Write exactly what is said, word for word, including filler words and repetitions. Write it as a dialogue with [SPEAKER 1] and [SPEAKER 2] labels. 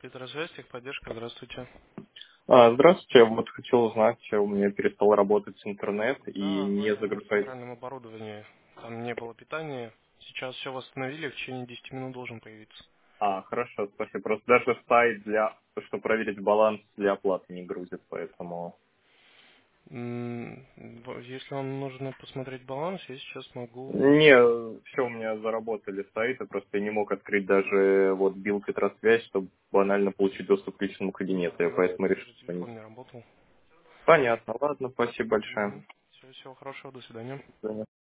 [SPEAKER 1] Петросвязь, техподдержка, здравствуйте.
[SPEAKER 2] А, здравствуйте, я вот хотел узнать, у меня перестал работать интернет и
[SPEAKER 1] Да,
[SPEAKER 2] не
[SPEAKER 1] звонили в
[SPEAKER 2] загружать.
[SPEAKER 1] центральном оборудовании. Там не было питания. Сейчас все восстановили, в течение десяти минут должен появиться.
[SPEAKER 2] А, хорошо, спасибо. Просто даже сайт для, чтобы проверить баланс для оплаты не грузит, поэтому...
[SPEAKER 1] М, в- Если вам нужно посмотреть баланс, я сейчас могу...
[SPEAKER 2] Не, все, у меня заработали сайты, просто я не мог открыть даже вот билл Петросвязь, чтобы банально получить доступ к личному
[SPEAKER 1] Да,
[SPEAKER 2] кабинету.
[SPEAKER 1] у
[SPEAKER 2] Я
[SPEAKER 1] нас
[SPEAKER 2] поэтому решил
[SPEAKER 1] даже
[SPEAKER 2] звонить.
[SPEAKER 1] телефон не работал.
[SPEAKER 2] Понятно, ладно, спасибо большое.
[SPEAKER 1] Все, всего хорошего, до свидания.
[SPEAKER 2] До свидания.